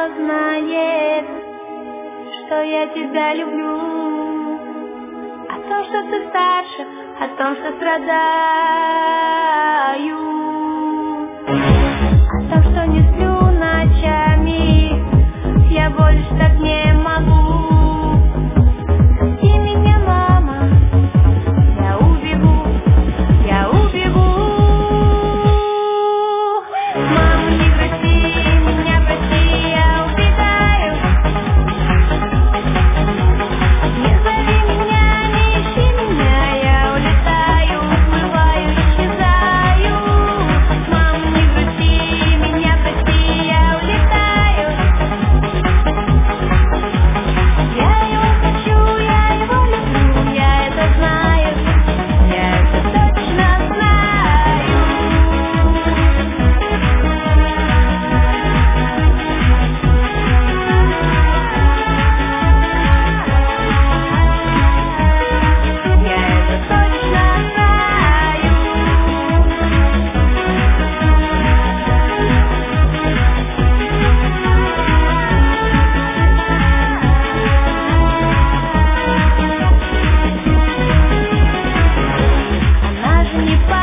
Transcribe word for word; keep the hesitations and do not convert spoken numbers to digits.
все знает, что я тебя люблю. О том, что ты старше, о том, что страдаю, о том, что не сплю ночами, я больше так не могу. Прости меня, мама, я убегу, я убегу. Мама, не прости меня, прости, я убегаю. Не зови меня, не ищи меня, я улетаю, уплываю, исчезаю. Мама, не прости меня, прости, я улетаю. Я его хочу, я его люблю, я это знаю, я это точно знаю. Я это точно знаю. Она же не